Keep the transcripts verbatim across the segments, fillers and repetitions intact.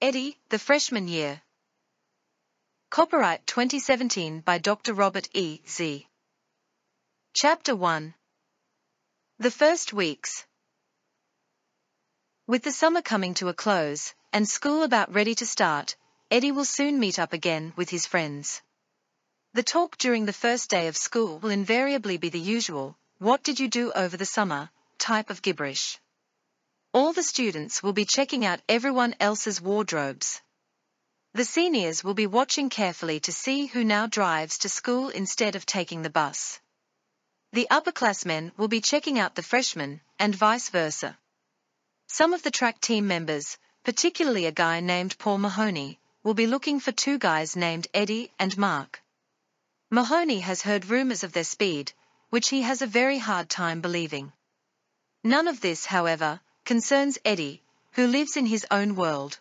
Eddie, the Freshman Year. Copyright twenty seventeen by Doctor Robert E. Z. Chapter one. The First Weeks. With the summer coming to a close, and school about ready to start, Eddie will soon meet up again with his friends. The talk during the first day of school will invariably be the usual, "What did you do over the summer?" type of gibberish. All the students will be checking out everyone else's wardrobes. The seniors will be watching carefully to see who now drives to school instead of taking the bus. The upperclassmen will be checking out the freshmen, and vice versa. Some of the track team members, particularly a guy named Paul Mahoney, will be looking for two guys named Eddie and Mark. Mahoney has heard rumors of their speed, which he has a very hard time believing. None of this, however, concerns Eddie, who lives in his own world.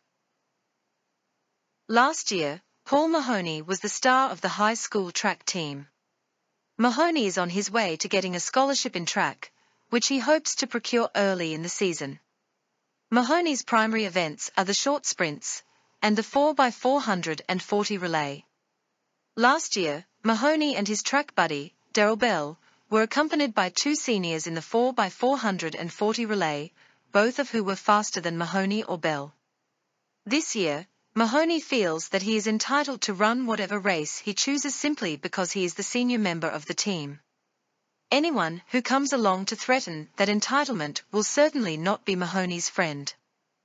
Last year, Paul Mahoney was the star of the high school track team. Mahoney is on his way to getting a scholarship in track, which he hopes to procure early in the season. Mahoney's primary events are the short sprints and the four by four hundred forty relay. Last year, Mahoney and his track buddy, Daryl Bell, were accompanied by two seniors in the four by four hundred forty relay, both of who were faster than Mahoney or Bell. This year, Mahoney feels that he is entitled to run whatever race he chooses simply because he is the senior member of the team. Anyone who comes along to threaten that entitlement will certainly not be Mahoney's friend.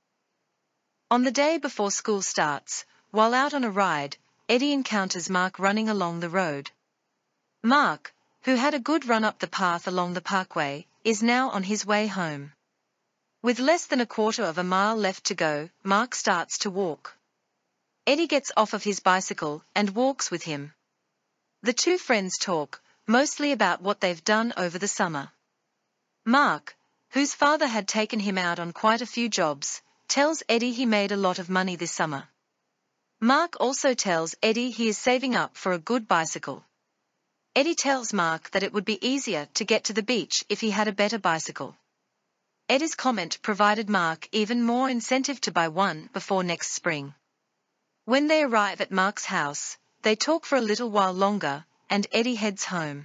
On the day before school starts, while out on a ride, Eddie encounters Mark running along the road. Mark, who had a good run up the path along the parkway, is now on his way home. With less than a quarter of a mile left to go, Mark starts to walk. Eddie gets off of his bicycle and walks with him. The two friends talk, mostly about what they've done over the summer. Mark, whose father had taken him out on quite a few jobs, tells Eddie he made a lot of money this summer. Mark also tells Eddie he is saving up for a good bicycle. Eddie tells Mark that it would be easier to get to the beach if he had a better bicycle. Eddie's comment provided Mark even more incentive to buy one before next spring. When they arrive at Mark's house, they talk for a little while longer, and Eddie heads home.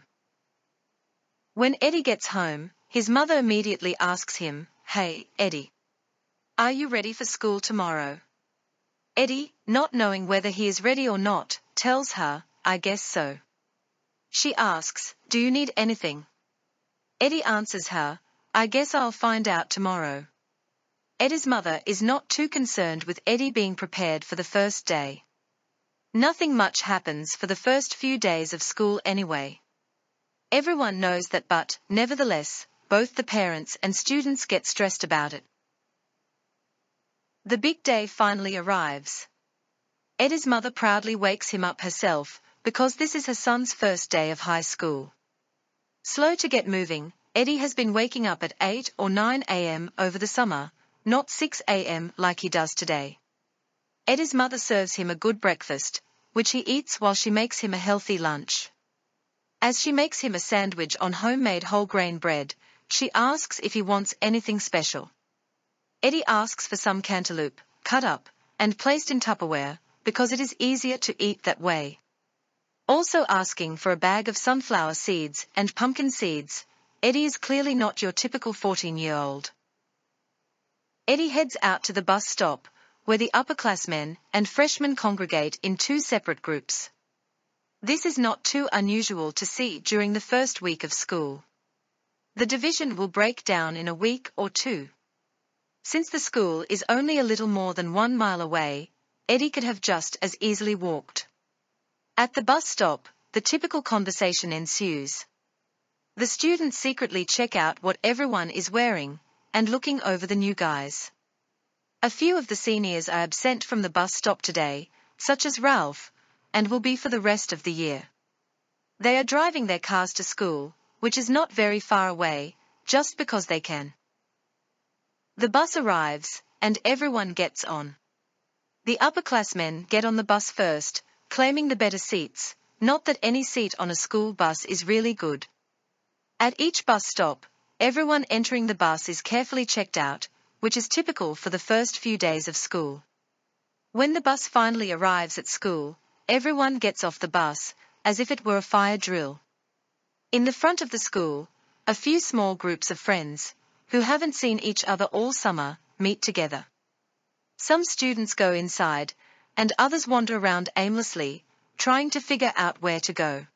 When Eddie gets home, his mother immediately asks him, "Hey, Eddie. Are you ready for school tomorrow?" Eddie, not knowing whether he is ready or not, tells her, "I guess so." She asks, "Do you need anything?" Eddie answers her, "I guess I'll find out tomorrow." Eddie's mother is not too concerned with Eddie being prepared for the first day. Nothing much happens for the first few days of school anyway. Everyone knows that, but, nevertheless, both the parents and students get stressed about it. The big day finally arrives. Eddie's mother proudly wakes him up herself, because this is her son's first day of high school. Slow to get moving, Eddie has been waking up at eight or nine a m over the summer, not six a m like he does today. Eddie's mother serves him a good breakfast, which he eats while she makes him a healthy lunch. As she makes him a sandwich on homemade whole grain bread, she asks if he wants anything special. Eddie asks for some cantaloupe, cut up, and placed in Tupperware, because it is easier to eat that way. Also asking for a bag of sunflower seeds and pumpkin seeds, Eddie is clearly not your typical fourteen-year-old. Eddie heads out to the bus stop, where the upperclassmen and freshmen congregate in two separate groups. This is not too unusual to see during the first week of school. The division will break down in a week or two. Since the school is only a little more than one mile away, Eddie could have just as easily walked. At the bus stop, the typical conversation ensues. The students secretly check out what everyone is wearing, and looking over the new guys. A few of the seniors are absent from the bus stop today, such as Ralph, and will be for the rest of the year. They are driving their cars to school, which is not very far away, just because they can. The bus arrives, and everyone gets on. The upperclassmen get on the bus first, claiming the better seats, not that any seat on a school bus is really good. At each bus stop, everyone entering the bus is carefully checked out, which is typical for the first few days of school. When the bus finally arrives at school, everyone gets off the bus, as if it were a fire drill. In the front of the school, a few small groups of friends, who haven't seen each other all summer, meet together. Some students go inside, and others wander around aimlessly, trying to figure out where to go.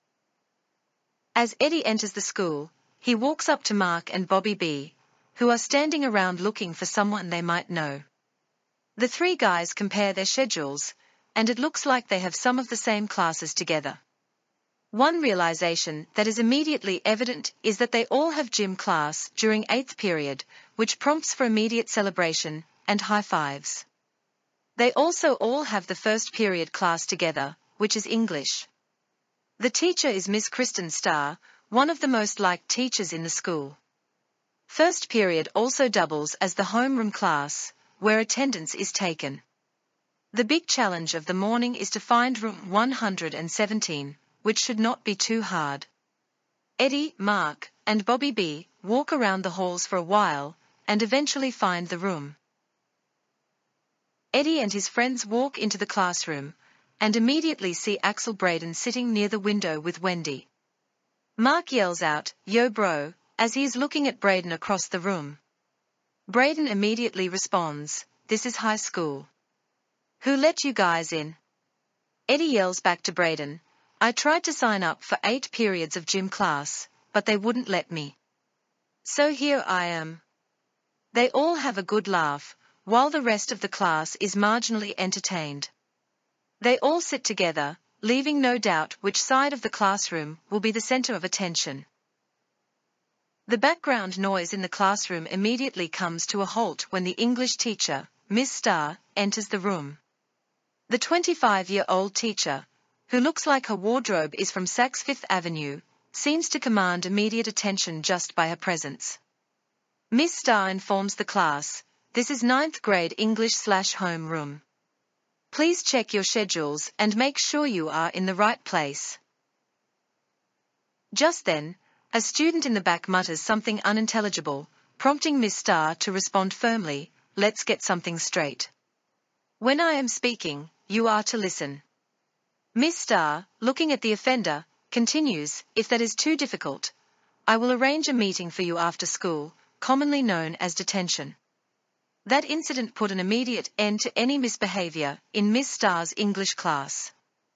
As Eddie enters the school, he walks up to Mark and Bobby B, who are standing around looking for someone they might know. The three guys compare their schedules, and it looks like they have some of the same classes together. One realization that is immediately evident is that they all have gym class during eighth period, which prompts for immediate celebration and high fives. They also all have the first period class together, which is English. The teacher is Miss Kristen Starr, one of the most liked teachers in the school. First period also doubles as the homeroom class, where attendance is taken. The big challenge of the morning is to find room one hundred seventeen, which should not be too hard. Eddie, Mark, and Bobby B walk around the halls for a while, and eventually find the room. Eddie and his friends walk into the classroom, and immediately see Axel Braden sitting near the window with Wendy. Mark yells out, "Yo bro," as he is looking at Braden across the room. Braden immediately responds, "This is high school. Who let you guys in?" Eddie yells back to Braden, "I tried to sign up for eight periods of gym class, but they wouldn't let me. So here I am." They all have a good laugh, while the rest of the class is marginally entertained. They all sit together, leaving no doubt which side of the classroom will be the center of attention. The background noise in the classroom immediately comes to a halt when the English teacher, Miss Starr, enters the room. The twenty-five-year-old teacher, who looks like her wardrobe is from Saks Fifth Avenue, seems to command immediate attention just by her presence. Miss Starr informs the class, "This is ninth grade English slash home room. Please check your schedules and make sure you are in the right place." Just then, a student in the back mutters something unintelligible, prompting Miss Starr to respond firmly, "Let's get something straight. When I am speaking, you are to listen." Miss Starr, looking at the offender, continues, "If that is too difficult, I will arrange a meeting for you after school, commonly known as detention." That incident put an immediate end to any misbehavior in Miss Starr's English class.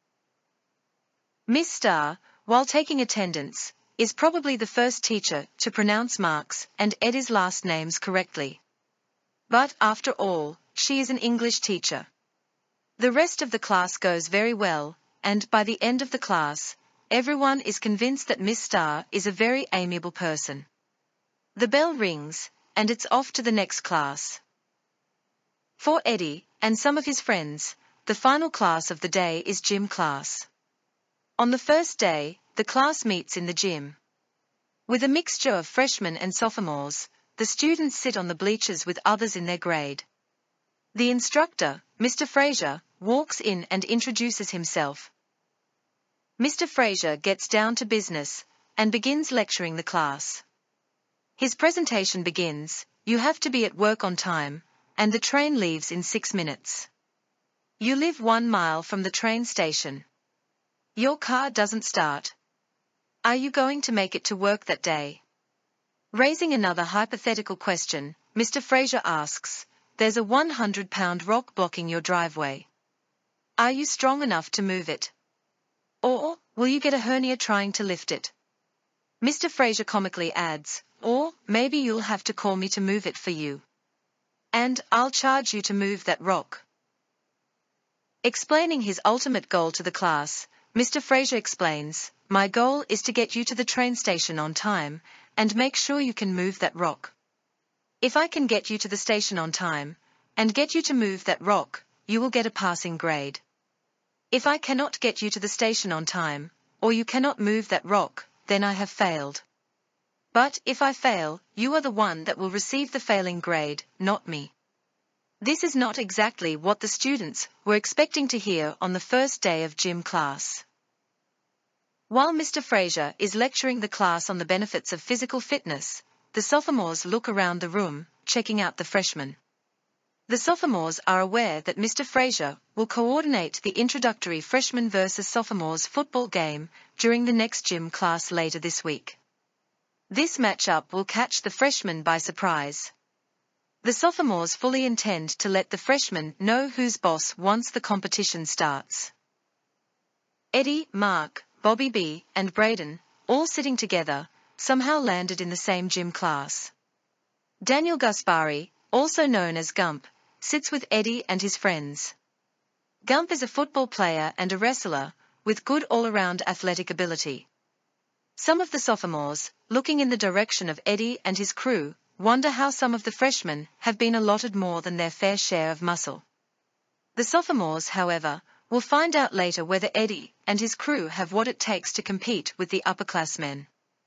Miss Starr, while taking attendance, is probably the first teacher to pronounce Mark's and Eddie's last names correctly. But, after all, she is an English teacher. The rest of the class goes very well, and by the end of the class, everyone is convinced that Miss Starr is a very amiable person. The bell rings, and it's off to the next class. For Eddie, and some of his friends, the final class of the day is gym class. On the first day, the class meets in the gym. With a mixture of freshmen and sophomores, the students sit on the bleachers with others in their grade. The instructor, Mister Fraser, walks in and introduces himself. Mister Fraser gets down to business, and begins lecturing the class. His presentation begins, "You have to be at work on time, and the train leaves in six minutes. You live one mile from the train station. Your car doesn't start. Are you going to make it to work that day?" Raising another hypothetical question, Mister Fraser asks, "There's a one hundred pound rock blocking your driveway. Are you strong enough to move it? Or, will you get a hernia trying to lift it?" Mister Fraser comically adds, "Or, maybe you'll have to call me to move it for you. And I'll charge you to move that rock." Explaining his ultimate goal to the class, Mister Fraser explains, "My goal is to get you to the train station on time, and make sure you can move that rock. If I can get you to the station on time, and get you to move that rock, you will get a passing grade. If I cannot get you to the station on time, or you cannot move that rock, then I have failed. But if I fail, you are the one that will receive the failing grade, not me." This is not exactly what the students were expecting to hear on the first day of gym class. While Mister Fraser is lecturing the class on the benefits of physical fitness, the sophomores look around the room, checking out the freshmen. The sophomores are aware that Mister Fraser will coordinate the introductory freshman versus sophomores football game during the next gym class later this week. This matchup will catch the freshmen by surprise. The sophomores fully intend to let the freshmen know who's boss once the competition starts. Eddie, Mark, Bobby B, and Braden, all sitting together, somehow landed in the same gym class. Daniel Gaspari, also known as Gump, sits with Eddie and his friends. Gump is a football player and a wrestler, with good all-around athletic ability. Some of the sophomores, looking in the direction of Eddie and his crew, wonder how some of the freshmen have been allotted more than their fair share of muscle. The sophomores, however, will find out later whether Eddie and his crew have what it takes to compete with the upperclassmen.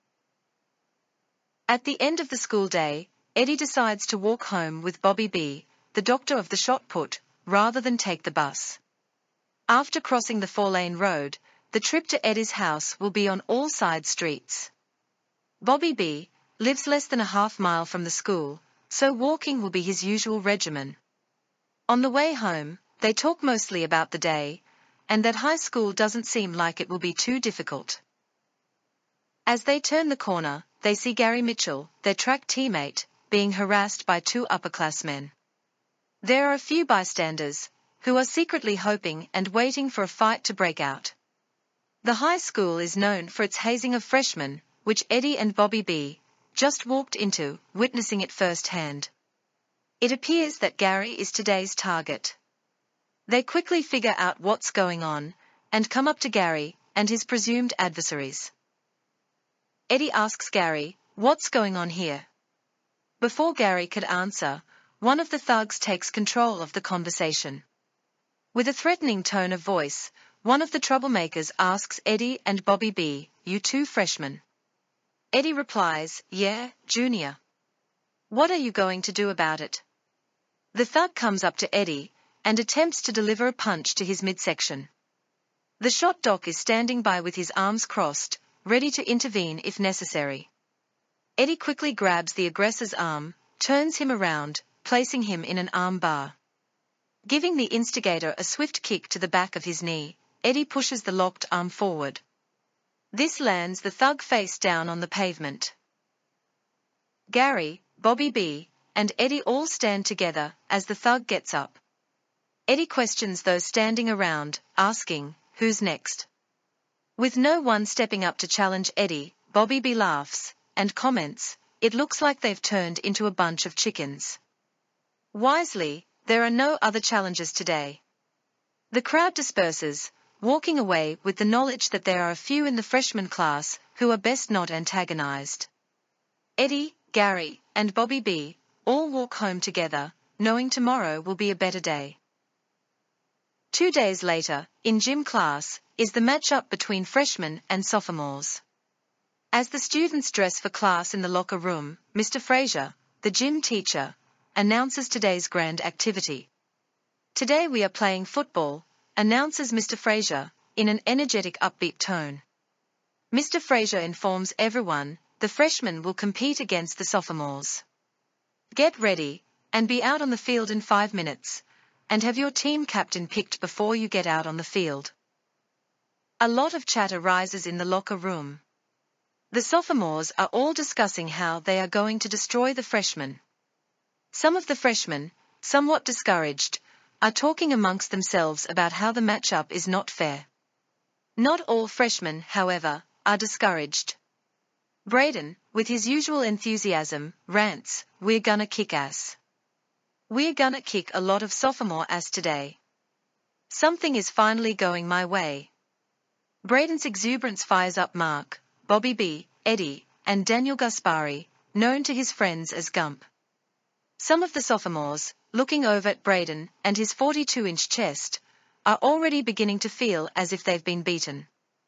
At the end of the school day, Eddie decides to walk home with Bobby B, the doctor of the shot put, rather than take the bus. After crossing the four-lane road, the trip to Eddie's house will be on all side streets. Bobby B lives less than a half mile from the school, so walking will be his usual regimen. On the way home, they talk mostly about the day, and that high school doesn't seem like it will be too difficult. As they turn the corner, they see Gary Mitchell, their track teammate, being harassed by two upperclassmen. There are a few bystanders, who are secretly hoping and waiting for a fight to break out. The high school is known for its hazing of freshmen, which Eddie and Bobby B just walked into, witnessing it firsthand. It appears that Gary is today's target. They quickly figure out what's going on, and come up to Gary and his presumed adversaries. Eddie asks Gary, "What's going on here?" Before Gary could answer, one of the thugs takes control of the conversation. With a threatening tone of voice, one of the troublemakers asks Eddie and Bobby B, "You two freshmen?" Eddie replies, "Yeah, Junior." "What are you going to do about it?" The thug comes up to Eddie and attempts to deliver a punch to his midsection. The shot doc is standing by with his arms crossed, ready to intervene if necessary. Eddie quickly grabs the aggressor's arm, turns him around, placing him in an arm bar. Giving the instigator a swift kick to the back of his knee, Eddie pushes the locked arm forward. This lands the thug face down on the pavement. Gary, Bobby B, and Eddie all stand together as the thug gets up. Eddie questions those standing around, asking, "Who's next?" With no one stepping up to challenge Eddie, Bobby B laughs and comments, "It looks like they've turned into a bunch of chickens." Wisely, there are no other challengers today. The crowd disperses, walking away with the knowledge that there are a few in the freshman class who are best not antagonized. Eddie, Gary, and Bobby B all walk home together, knowing tomorrow will be a better day. Two days later, in gym class, is the matchup between freshmen and sophomores. As the students dress for class in the locker room, Mister Fraser, the gym teacher, announces today's grand activity. "Today we are playing football," announces Mister Fraser, in an energetic upbeat tone. Mister Fraser informs everyone, the freshmen will compete against the sophomores. "Get ready, and be out on the field in five minutes, and have your team captain picked before you get out on the field." A lot of chatter rises in the locker room. The sophomores are all discussing how they are going to destroy the freshmen. Some of the freshmen, somewhat discouraged, are talking amongst themselves about how the matchup is not fair. Not all freshmen, however, are discouraged. Braden, with his usual enthusiasm, rants, "We're gonna kick ass. We're gonna kick a lot of sophomore ass today. Something is finally going my way." Braden's exuberance fires up Mark, Bobby B, Eddie, and Daniel Gaspari, known to his friends as Gump. Some of the sophomores, looking over at Braden and his forty-two inch chest, are already beginning to feel as if they've been beaten.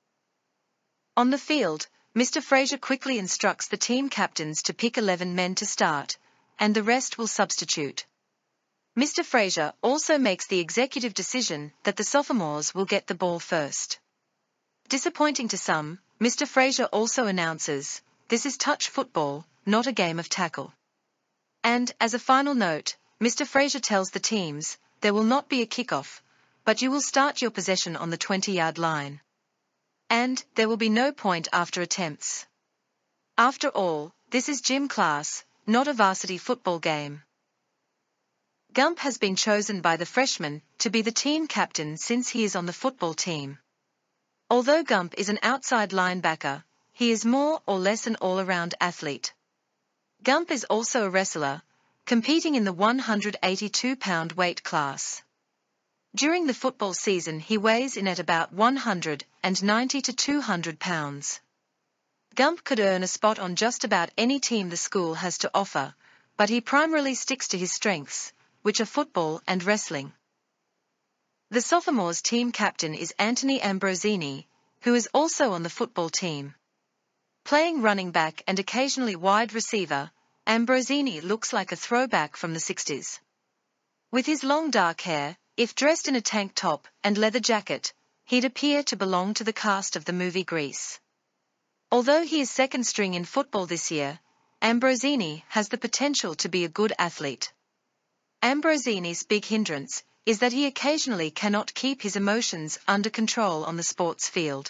On the field, Mister Fraser quickly instructs the team captains to pick eleven men to start, and the rest will substitute. Mister Fraser also makes the executive decision that the sophomores will get the ball first. Disappointing to some, Mister Fraser also announces, "This is touch football, not a game of tackle." And, as a final note, Mister Fraser tells the teams, there will not be a kickoff, but you will start your possession on the twenty-yard line. And there will be no point after attempts. After all, this is gym class, not a varsity football game. Gump has been chosen by the freshman to be the team captain since he is on the football team. Although Gump is an outside linebacker, he is more or less an all-around athlete. Gump is also a wrestler, competing in the one hundred eighty-two pound weight class. During the football season he weighs in at about one hundred ninety to two hundred pounds. Gump could earn a spot on just about any team the school has to offer, but he primarily sticks to his strengths, which are football and wrestling. The sophomores' team captain is Anthony Ambrosini, who is also on the football team. Playing running back and occasionally wide receiver, Ambrosini looks like a throwback from the sixties. With his long dark hair, if dressed in a tank top and leather jacket, he'd appear to belong to the cast of the movie Grease. Although he is second string in football this year, Ambrosini has the potential to be a good athlete. Ambrosini's big hindrance is that he occasionally cannot keep his emotions under control on the sports field.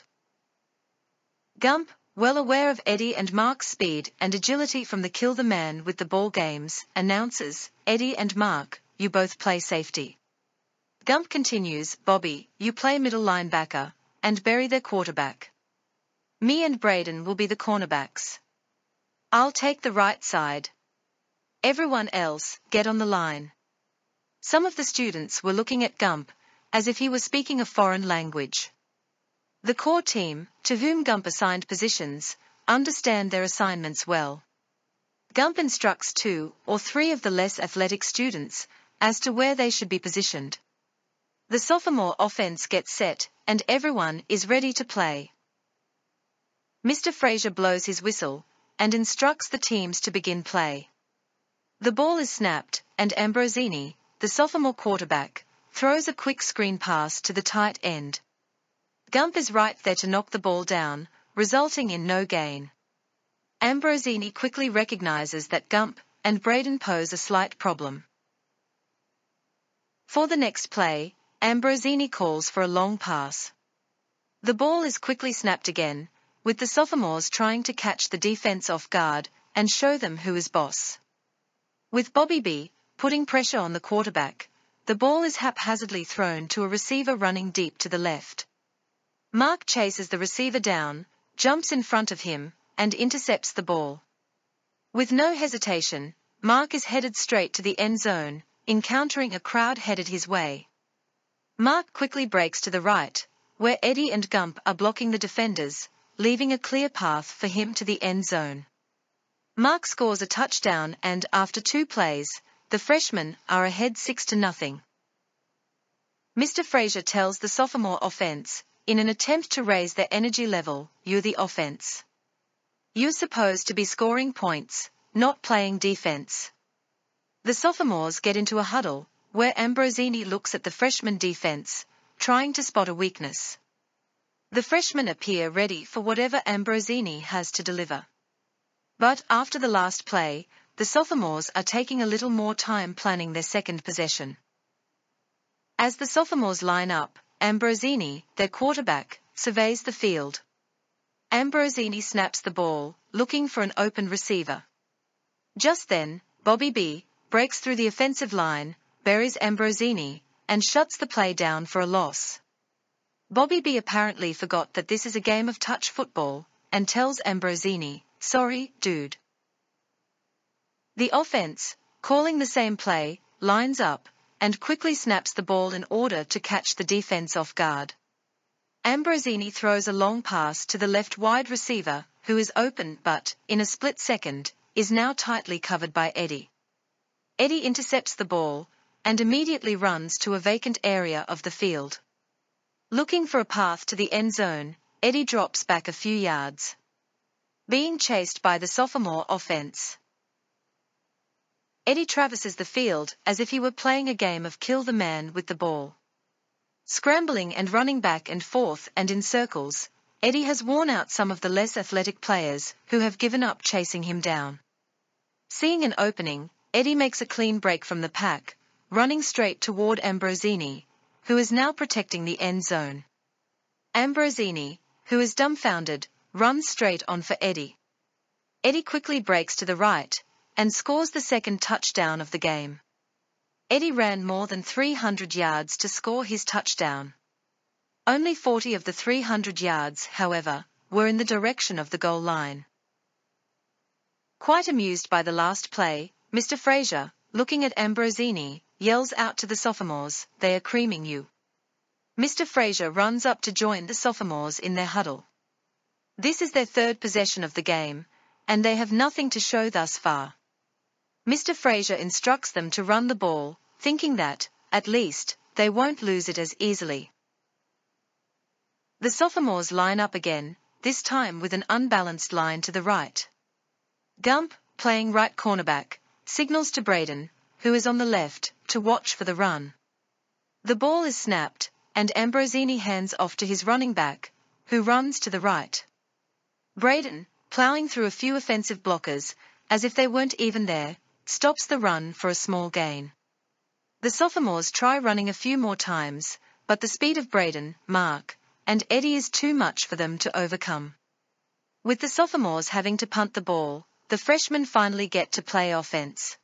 Gump, well aware of Eddie and Mark's speed and agility from the Kill the Man with the Ball games, announces, Eddie and Mark, you both play safety. Gump continues, Bobby, you play middle linebacker, and Barry their quarterback. Me and Braden will be the cornerbacks. I'll take the right side. Everyone else, get on the line. Some of the students were looking at Gump, as if he were speaking a foreign language. The core team, to whom Gump assigned positions, understand their assignments well. Gump instructs two or three of the less athletic students as to where they should be positioned. The sophomore offense gets set, and everyone is ready to play. Mister Fraser blows his whistle and instructs the teams to begin play. The ball is snapped, and Ambrosini, the sophomore quarterback, throws a quick screen pass to the tight end. Gump is right there to knock the ball down, resulting in no gain. Ambrosini quickly recognizes that Gump and Braden pose a slight problem. For the next play, Ambrosini calls for a long pass. The ball is quickly snapped again, with the sophomores trying to catch the defense off guard and show them who is boss. With Bobby B putting pressure on the quarterback, the ball is haphazardly thrown to a receiver running deep to the left. Mark chases the receiver down, jumps in front of him, and intercepts the ball. With no hesitation, Mark is headed straight to the end zone, encountering a crowd headed his way. Mark quickly breaks to the right, where Eddie and Gump are blocking the defenders, leaving a clear path for him to the end zone. Mark scores a touchdown and, after two plays, the freshmen are ahead six to nothing. Mister Fraser tells the sophomore offense, in an attempt to raise their energy level, you're the offense. You're supposed to be scoring points, not playing defense. The sophomores get into a huddle, where Ambrosini looks at the freshman defense, trying to spot a weakness. The freshmen appear ready for whatever Ambrosini has to deliver. But after the last play, the sophomores are taking a little more time planning their second possession. As the sophomores line up, Ambrosini, their quarterback, surveys the field. Ambrosini snaps the ball, looking for an open receiver. Just then, Bobby B breaks through the offensive line, buries Ambrosini, and shuts the play down for a loss. Bobby B apparently forgot that this is a game of touch football, and tells Ambrosini, sorry, dude. The offense, calling the same play, lines up, and quickly snaps the ball in order to catch the defense off guard. Ambrosini throws a long pass to the left wide receiver, who is open but, in a split second, is now tightly covered by Eddie. Eddie intercepts the ball, and immediately runs to a vacant area of the field. Looking for a path to the end zone, Eddie drops back a few yards, being chased by the sophomore offense. Eddie traverses the field as if he were playing a game of Kill the Man with the Ball. Scrambling and running back and forth and in circles, Eddie has worn out some of the less athletic players who have given up chasing him down. Seeing an opening, Eddie makes a clean break from the pack, running straight toward Ambrosini, who is now protecting the end zone. Ambrosini, who is dumbfounded, runs straight on for Eddie. Eddie quickly breaks to the right, and scores the second touchdown of the game. Eddie ran more than three hundred yards to score his touchdown. Only forty of the three hundred yards, however, were in the direction of the goal line. Quite amused by the last play, Mister Frazier, looking at Ambrosini, yells out to the sophomores, "They are creaming you." Mister Frazier runs up to join the sophomores in their huddle. This is their third possession of the game, and they have nothing to show thus far. Mister Frazier instructs them to run the ball, thinking that, at least, they won't lose it as easily. The sophomores line up again, this time with an unbalanced line to the right. Gump, playing right cornerback, signals to Braden, who is on the left, to watch for the run. The ball is snapped, and Ambrosini hands off to his running back, who runs to the right. Braden, plowing through a few offensive blockers, as if they weren't even there, stops the run for a small gain. The sophomores try running a few more times, but the speed of Braden, Mark, and Eddie is too much for them to overcome. With the sophomores having to punt the ball, the freshmen finally get to play offense.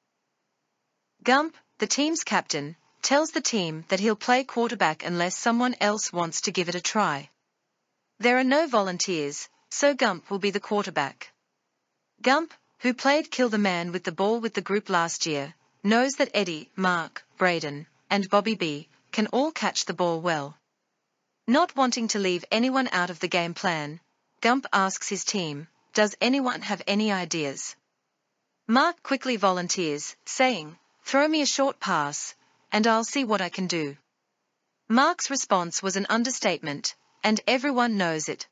Gump, the team's captain, tells the team that he'll play quarterback unless someone else wants to give it a try. There are no volunteers, so Gump will be the quarterback. Gump, who played kill the man with the ball with the group last year, knows that Eddie, Mark, Braden, and Bobby B can all catch the ball well. Not wanting to leave anyone out of the game plan, Gump asks his team, "Does anyone have any ideas?" Mark quickly volunteers, saying, "Throw me a short pass, and I'll see what I can do." Mark's response was an understatement, and everyone knows it.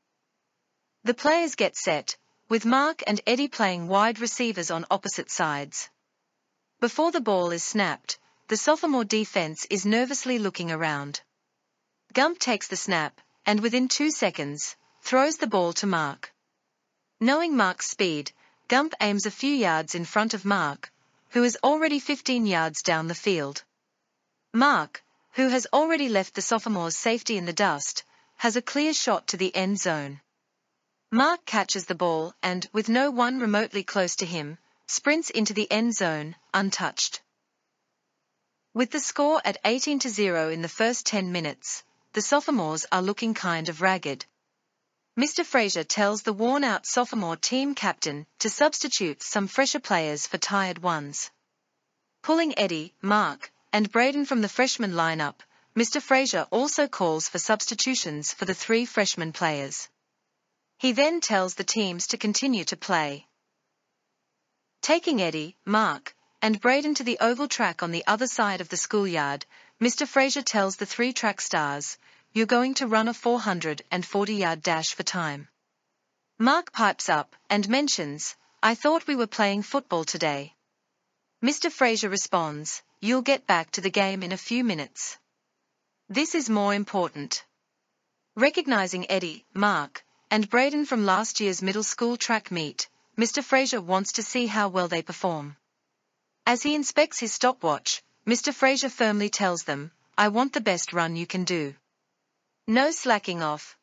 The players get set, with Mark and Eddie playing wide receivers on opposite sides. Before the ball is snapped, the sophomore defense is nervously looking around. Gump takes the snap, and within two seconds, throws the ball to Mark. Knowing Mark's speed, Gump aims a few yards in front of Mark, who is already fifteen yards down the field. Mark, who has already left the sophomore's safety in the dust, has a clear shot to the end zone. Mark catches the ball and, with no one remotely close to him, sprints into the end zone, untouched. With the score at eighteen to zero in the first ten minutes, the sophomores are looking kind of ragged. Mister Frazier tells the worn-out sophomore team captain to substitute some fresher players for tired ones. Pulling Eddie, Mark, and Braden from the freshman lineup, Mister Frazier also calls for substitutions for the three freshman players. He then tells the teams to continue to play. Taking Eddie, Mark, and Braden to the oval track on the other side of the schoolyard, Mister Frazier tells the three track stars, "You're going to run a four hundred forty yard dash for time." Mark pipes up and mentions, "I thought we were playing football today." Mister Frazier responds, "You'll get back to the game in a few minutes. This is more important." Recognizing Eddie, Mark, and Braden from last year's middle school track meet, Mister Frazier wants to see how well they perform. As he inspects his stopwatch, Mister Frazier firmly tells them, "I want the best run you can do. No slacking off."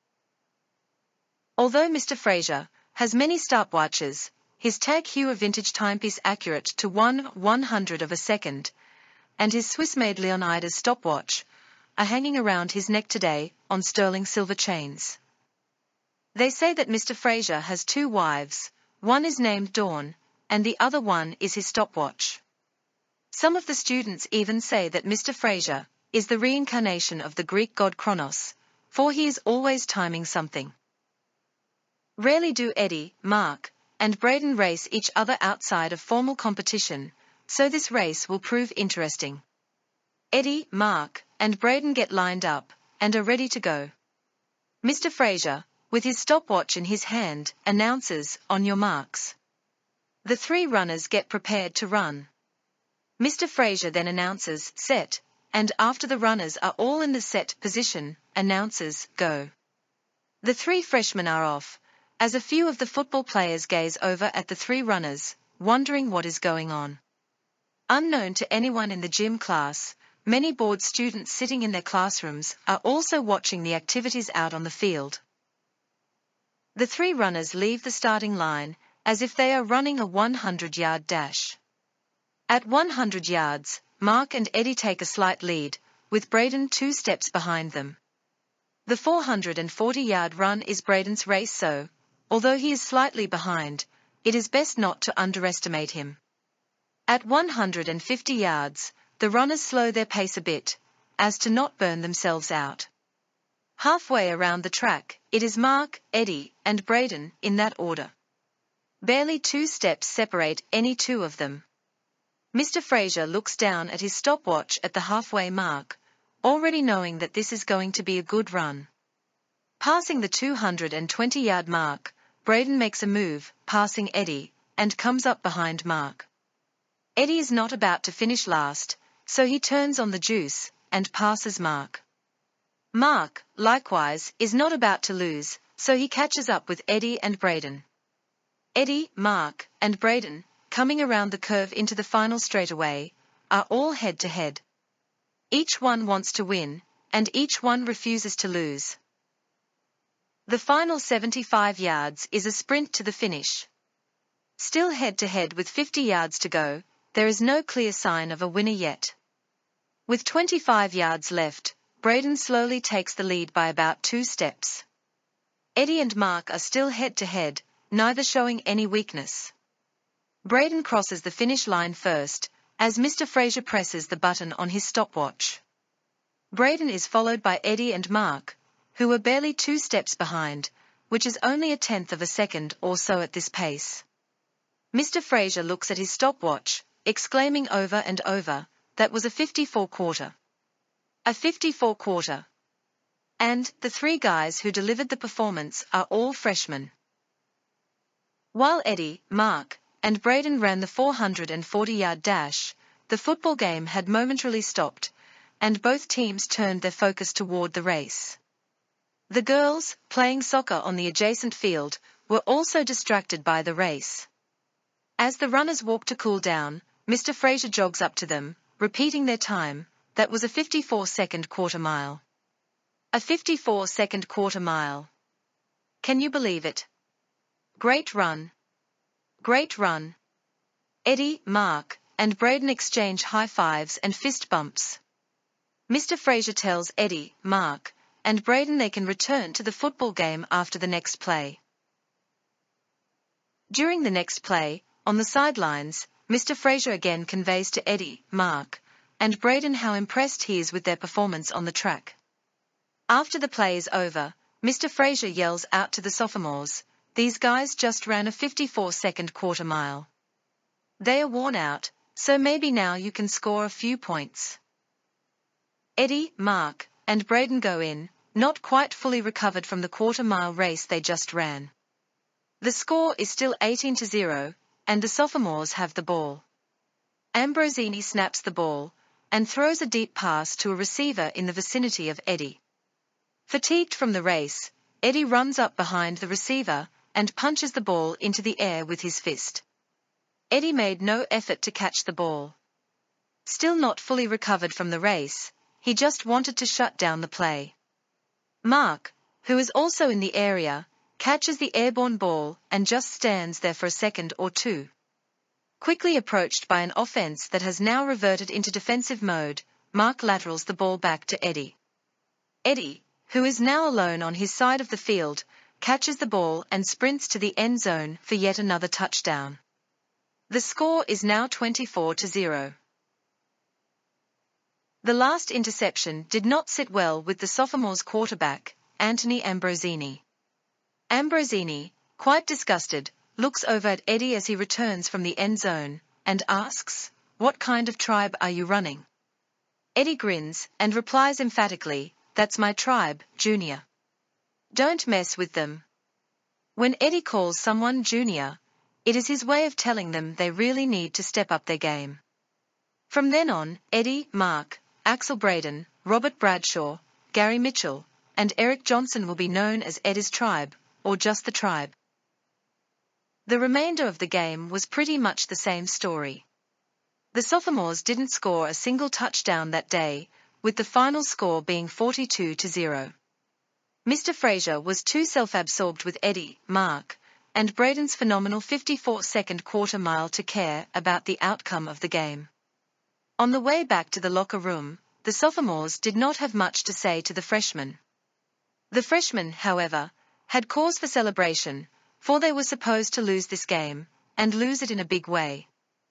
Although Mister Frazier has many stopwatches, his Tag Heuer vintage timepiece accurate to one one-hundredth of a second, and his Swiss-made Leonidas stopwatch, are hanging around his neck today on sterling silver chains. They say that Mister Frazier has two wives, one is named Dawn, and the other one is his stopwatch. Some of the students even say that Mister Frazier is the reincarnation of the Greek god Kronos, for he is always timing something. Rarely do Eddie, Mark, and Braden race each other outside of formal competition, so this race will prove interesting. Eddie, Mark, and Braden get lined up, and are ready to go. Mister Frazier, with his stopwatch in his hand, announces, "On your marks." The three runners get prepared to run. Mister Frazier then announces, "Set," and after the runners are all in the set position, announces, "Go." The three freshmen are off, as a few of the football players gaze over at the three runners, wondering what is going on. Unknown to anyone in the gym class, many bored students sitting in their classrooms are also watching the activities out on the field. The three runners leave the starting line, as if they are running a one hundred yard dash. At one hundred yards, Mark and Eddie take a slight lead, with Braden two steps behind them. The four hundred forty yard run is Braden's race, so, although he is slightly behind, it is best not to underestimate him. At one hundred fifty yards, the runners slow their pace a bit, as to not burn themselves out. Halfway around the track, it is Mark, Eddie, and Braden, in that order. Barely two steps separate any two of them. Mister Fraser looks down at his stopwatch at the halfway mark, already knowing that this is going to be a good run. Passing the two hundred twenty yard mark, Braden makes a move, passing Eddie, and comes up behind Mark. Eddie is not about to finish last, so he turns on the juice, and passes Mark. Mark, likewise, is not about to lose, so he catches up with Eddie and Braden. Eddie, Mark, and Braden, coming around the curve into the final straightaway, are all head-to-head. Each one wants to win, and each one refuses to lose. The final seventy-five yards is a sprint to the finish. Still head-to-head with fifty yards to go, there is no clear sign of a winner yet. With twenty-five yards left, Braden slowly takes the lead by about two steps. Eddie and Mark are still head-to-head, neither showing any weakness. Braden crosses the finish line first, as Mister Fraser presses the button on his stopwatch. Braden is followed by Eddie and Mark, who are barely two steps behind, which is only a tenth of a second or so at this pace. Mister Fraser looks at his stopwatch, exclaiming over and over, "That was a fifty-four quarter. A fifty-four quarter." And the three guys who delivered the performance are all freshmen. While Eddie, Mark, and Braden ran the four hundred forty yard dash, the football game had momentarily stopped, and both teams turned their focus toward the race. The girls, playing soccer on the adjacent field, were also distracted by the race. As the runners walk to cool down, Mister Fraser jogs up to them, repeating their time. "That was a fifty-four second quarter mile. A fifty-four second quarter mile. Can you believe it? Great run. Great run." Eddie, Mark, and Braden exchange high fives and fist bumps. Mister Fraser tells Eddie, Mark, and Braden they can return to the football game after the next play. During the next play, on the sidelines, Mister Fraser again conveys to Eddie, Mark, and Braden how impressed he is with their performance on the track. After the play is over, Mister Fraser yells out to the sophomores, "These guys just ran a fifty-four second quarter mile. They are worn out, so maybe now you can score a few points." Eddie, Mark, and Braden go in, not quite fully recovered from the quarter mile race they just ran. The score is still eighteen to zero, and the sophomores have the ball. Ambrosini snaps the ball, and throws a deep pass to a receiver in the vicinity of Eddie. Fatigued from the race, Eddie runs up behind the receiver, and punches the ball into the air with his fist. Eddie made no effort to catch the ball. Still not fully recovered from the race, he just wanted to shut down the play. Mark, who is also in the area, catches the airborne ball and just stands there for a second or two. Quickly approached by an offense that has now reverted into defensive mode, Mark laterals the ball back to Eddie. Eddie, who is now alone on his side of the field, catches the ball and sprints to the end zone for yet another touchdown. The score is now twenty-four to zero. The last interception did not sit well with the sophomores' quarterback, Anthony Ambrosini. Ambrosini, quite disgusted, looks over at Eddie as he returns from the end zone, and asks, "What kind of tribe are you running?" Eddie grins, and replies emphatically, "That's my tribe, Junior. Don't mess with them." When Eddie calls someone Junior, it is his way of telling them they really need to step up their game. From then on, Eddie, Mark, Axel Braden, Robert Bradshaw, Gary Mitchell, and Eric Johnson will be known as Eddie's tribe, or just the tribe. The remainder of the game was pretty much the same story. The sophomores didn't score a single touchdown that day, with the final score being forty-two to zero. Mister Fraser was too self-absorbed with Eddie, Mark, and Braden's phenomenal fifty-four second quarter mile to care about the outcome of the game. On the way back to the locker room, the sophomores did not have much to say to the freshmen. The freshmen, however, had cause for celebration, for they were supposed to lose this game, and lose it in a big way.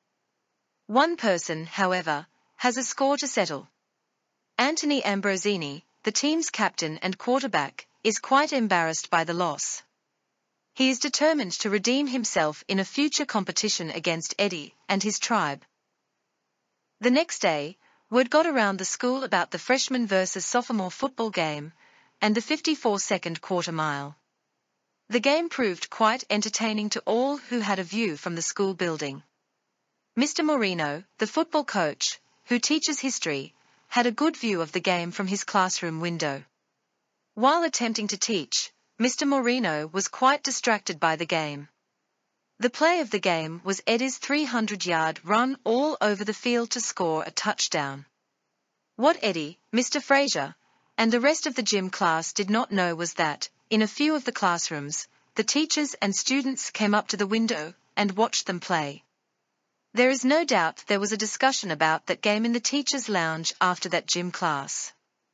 One person, however, has a score to settle. Anthony Ambrosini, the team's captain and quarterback, is quite embarrassed by the loss. He is determined to redeem himself in a future competition against Eddie and his tribe. The next day, word got around the school about the freshman versus sophomore football game and the fifty-four second quarter mile. The game proved quite entertaining to all who had a view from the school building. Mister Moreno, the football coach, who teaches history, had a good view of the game from his classroom window. While attempting to teach, Mister Moreno was quite distracted by the game. The play of the game was Eddie's three hundred yard run all over the field to score a touchdown. What Eddie, Mister Fraser, and the rest of the gym class did not know was that, in a few of the classrooms, the teachers and students came up to the window and watched them play. There is no doubt there was a discussion about that game in the teachers' lounge after that gym class.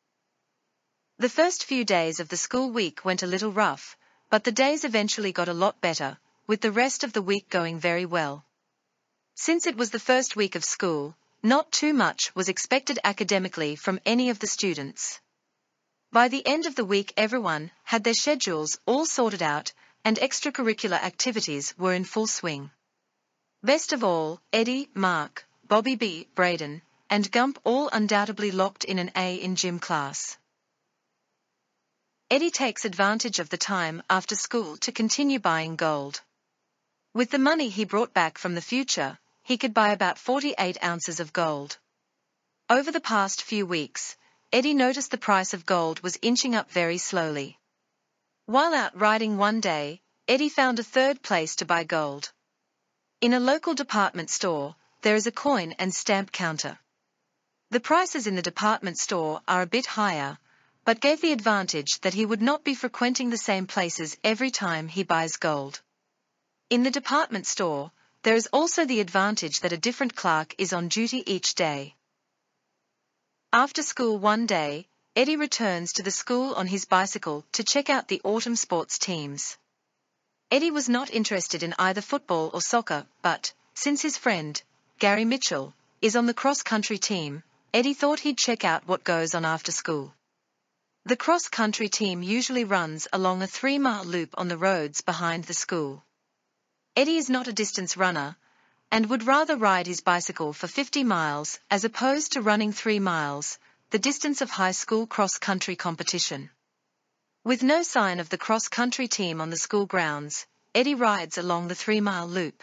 The first few days of the school week went a little rough, but the days eventually got a lot better, with the rest of the week going very well. Since it was the first week of school, not too much was expected academically from any of the students. By the end of the week everyone had their schedules all sorted out, and extracurricular activities were in full swing. Best of all, Eddie, Mark, Bobby B, Braden, and Gump all undoubtedly locked in an A in gym class. Eddie takes advantage of the time after school to continue buying gold. With the money he brought back from the future, he could buy about forty-eight ounces of gold. Over the past few weeks, Eddie noticed the price of gold was inching up very slowly. While out riding one day, Eddie found a third place to buy gold. In a local department store, there is a coin and stamp counter. The prices in the department store are a bit higher, but gave the advantage that he would not be frequenting the same places every time he buys gold. In the department store, there is also the advantage that a different clerk is on duty each day. After school one day, Eddie returns to the school on his bicycle to check out the autumn sports teams. Eddie was not interested in either football or soccer, but, since his friend, Gary Mitchell, is on the cross-country team, Eddie thought he'd check out what goes on after school. The cross-country team usually runs along a three-mile loop on the roads behind the school. Eddie is not a distance runner, and would rather ride his bicycle for fifty miles as opposed to running three miles, the distance of high school cross-country competition. With no sign of the cross-country team on the school grounds, Eddie rides along the three-mile loop.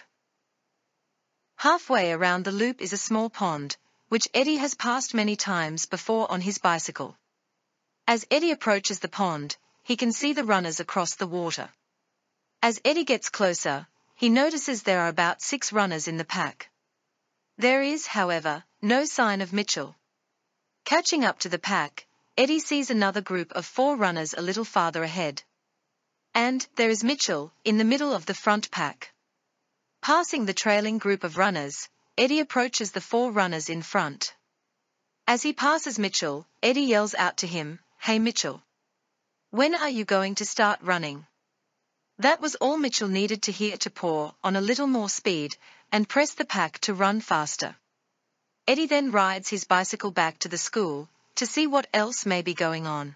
Halfway around the loop is a small pond, which Eddie has passed many times before on his bicycle. As Eddie approaches the pond, he can see the runners across the water. As Eddie gets closer, he notices there are about six runners in the pack. There is, however, no sign of Mitchell. Catching up to the pack, Eddie sees another group of four runners a little farther ahead. And there is Mitchell, in the middle of the front pack. Passing the trailing group of runners, Eddie approaches the four runners in front. As he passes Mitchell, Eddie yells out to him, "Hey Mitchell! When are you going to start running?" That was all Mitchell needed to hear to pour on a little more speed and press the pack to run faster. Eddie then rides his bicycle back to the school to see what else may be going on.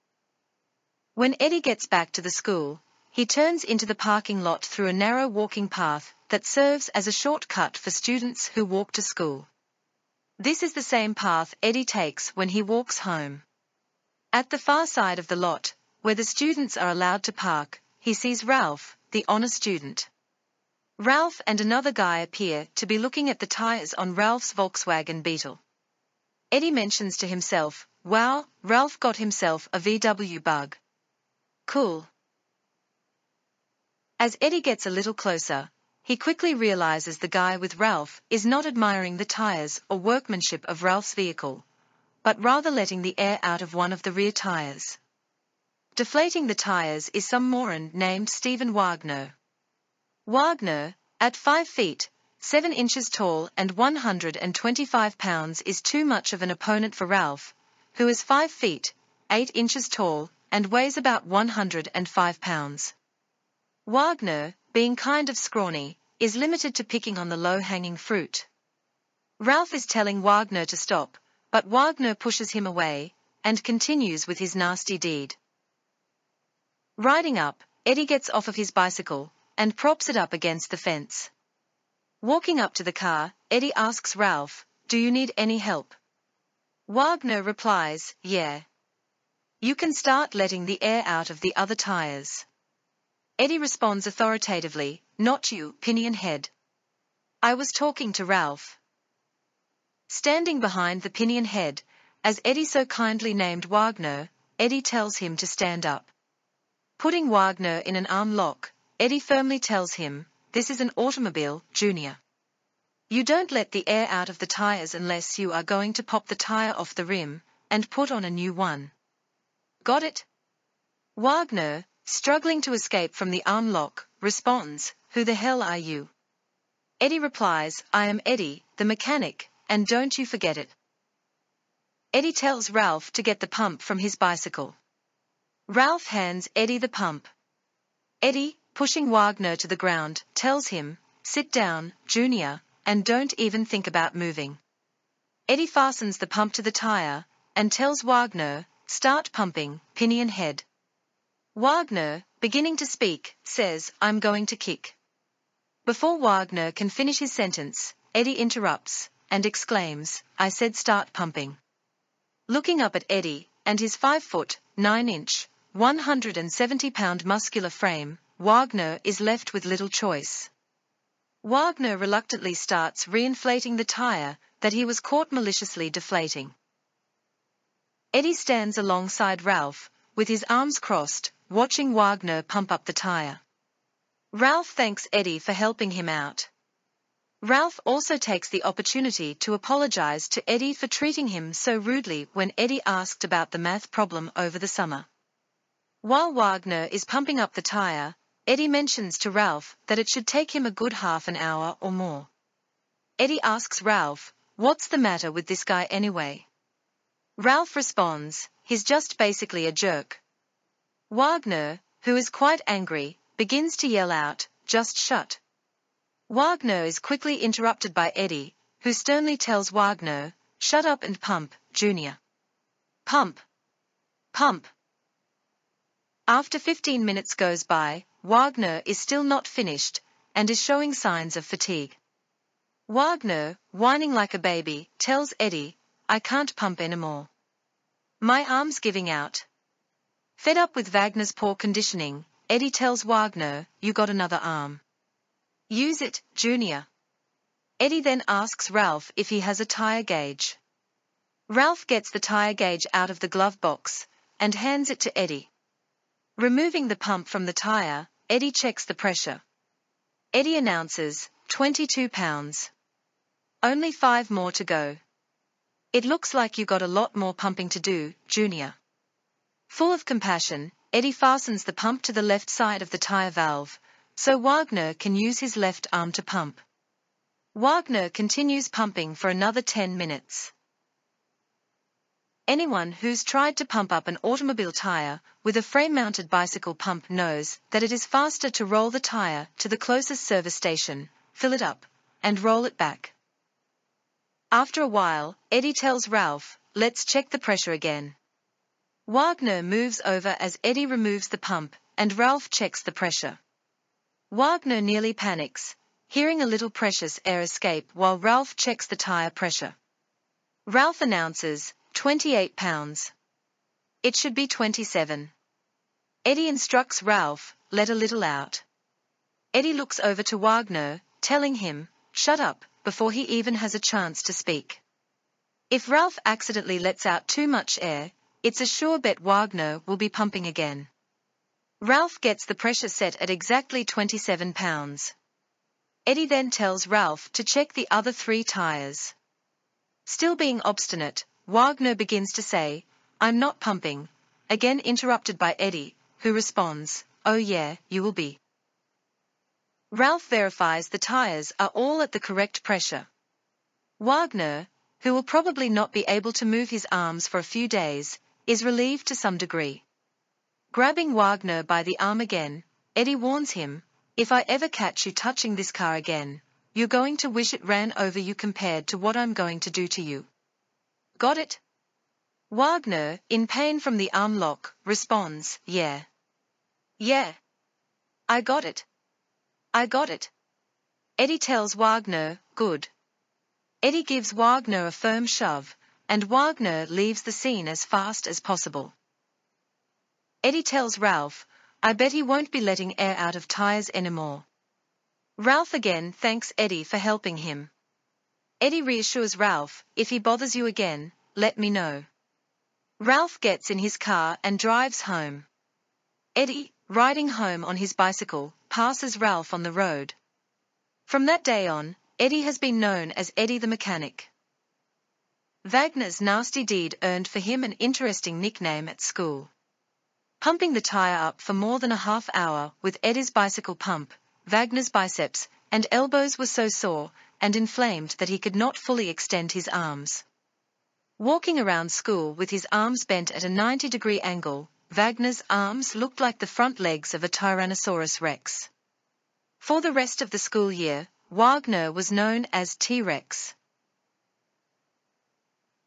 When Eddie gets back to the school, he turns into the parking lot through a narrow walking path that serves as a shortcut for students who walk to school. This is the same path Eddie takes when he walks home. At the far side of the lot, where the students are allowed to park, he sees Ralph, the honor student. Ralph and another guy appear to be looking at the tires on Ralph's Volkswagen Beetle. Eddie mentions to himself, "Wow, Ralph got himself a V W Bug. Cool." As Eddie gets a little closer, he quickly realizes the guy with Ralph is not admiring the tires or workmanship of Ralph's vehicle, but rather letting the air out of one of the rear tires. Deflating the tires is some moron named Stephen Wagner. Wagner, at five feet, seven inches tall and one hundred twenty-five pounds, is too much of an opponent for Ralph, who is five feet, eight inches tall, and weighs about one hundred five pounds. Wagner, being kind of scrawny, is limited to picking on the low-hanging fruit. Ralph is telling Wagner to stop, but Wagner pushes him away, and continues with his nasty deed. Riding up, Eddie gets off of his bicycle, and props it up against the fence. Walking up to the car, Eddie asks Ralph, "Do you need any help?" Wagner replies, "Yeah. You can start letting the air out of the other tires." Eddie responds authoritatively, "Not you, Pinion Head. I was talking to Ralph." Standing behind the Pinion Head, as Eddie so kindly named Wagner, Eddie tells him to stand up. Putting Wagner in an arm lock, Eddie firmly tells him, "This is an automobile, Junior. You don't let the air out of the tires unless you are going to pop the tire off the rim and put on a new one. Got it?" Wagner, struggling to escape from the arm lock, responds, "Who the hell are you?" Eddie replies, "I am Eddie, the mechanic, and don't you forget it." Eddie tells Ralph to get the pump from his bicycle. Ralph hands Eddie the pump. Eddie, pushing Wagner to the ground, tells him, "Sit down, Junior, and don't even think about moving." Eddie fastens the pump to the tire, and tells Wagner, "Start pumping, Pinion Head." Wagner, beginning to speak, says, "I'm going to kick." Before Wagner can finish his sentence, Eddie interrupts, and exclaims, "I said start pumping." Looking up at Eddie, and his five foot, nine inch, one hundred seventy pound muscular frame, Wagner is left with little choice. Wagner reluctantly starts reinflating the tire that he was caught maliciously deflating. Eddie stands alongside Ralph, with his arms crossed, watching Wagner pump up the tire. Ralph thanks Eddie for helping him out. Ralph also takes the opportunity to apologize to Eddie for treating him so rudely when Eddie asked about the math problem over the summer. While Wagner is pumping up the tire, Eddie mentions to Ralph that it should take him a good half an hour or more. Eddie asks Ralph, "What's the matter with this guy anyway?" Ralph responds, "He's just basically a jerk." Wagner, who is quite angry, begins to yell out, "Just shut." Wagner is quickly interrupted by Eddie, who sternly tells Wagner, "Shut up and pump, Junior. Pump. Pump." After fifteen minutes goes by, Wagner is still not finished, and is showing signs of fatigue. Wagner, whining like a baby, tells Eddie, "I can't pump anymore. My arm's giving out." Fed up with Wagner's poor conditioning, Eddie tells Wagner, "You got another arm. Use it, Junior." Eddie then asks Ralph if he has a tire gauge. Ralph gets the tire gauge out of the glove box, and hands it to Eddie. Removing the pump from the tire, Eddie checks the pressure. Eddie announces, twenty-two pounds. Only five more to go. It looks like you got a lot more pumping to do, Junior. Full of compassion, Eddie fastens the pump to the left side of the tire valve, so Wagner can use his left arm to pump. Wagner continues pumping for another ten minutes. Anyone who's tried to pump up an automobile tire with a frame-mounted bicycle pump knows that it is faster to roll the tire to the closest service station, fill it up, and roll it back. After a while, Eddie tells Ralph, "Let's check the pressure again." Wagner moves over as Eddie removes the pump, and Ralph checks the pressure. Wagner nearly panics, hearing a little precious air escape while Ralph checks the tire pressure. Ralph announces, twenty-eight pounds. It should be twenty-seven. Eddie instructs Ralph, "Let a little out." Eddie looks over to Wagner, telling him, "Shut up," before he even has a chance to speak. If Ralph accidentally lets out too much air, it's a sure bet Wagner will be pumping again. Ralph gets the pressure set at exactly twenty-seven pounds. Eddie then tells Ralph to check the other three tires. Still being obstinate, Wagner begins to say, "I'm not pumping," again interrupted by Eddie, who responds, "Oh yeah, you will be." Ralph verifies the tires are all at the correct pressure. Wagner, who will probably not be able to move his arms for a few days, is relieved to some degree. Grabbing Wagner by the arm again, Eddie warns him, "If I ever catch you touching this car again, you're going to wish it ran over you compared to what I'm going to do to you. Got it?" Wagner, in pain from the arm lock, responds, "Yeah. Yeah. I got it. I got it." Eddie tells Wagner, "Good." Eddie gives Wagner a firm shove, and Wagner leaves the scene as fast as possible. Eddie tells Ralph, "I bet he won't be letting air out of tires anymore." Ralph again thanks Eddie for helping him. Eddie reassures Ralph, "If he bothers you again, let me know." Ralph gets in his car and drives home. Eddie, riding home on his bicycle, passes Ralph on the road. From that day on, Eddie has been known as Eddie the Mechanic. Wagner's nasty deed earned for him an interesting nickname at school. Pumping the tire up for more than a half hour with Eddie's bicycle pump, Wagner's biceps and elbows were so sore and inflamed that he could not fully extend his arms. Walking around school with his arms bent at a ninety degree angle, Wagner's arms looked like the front legs of a Tyrannosaurus Rex. For the rest of the school year, Wagner was known as T-Rex.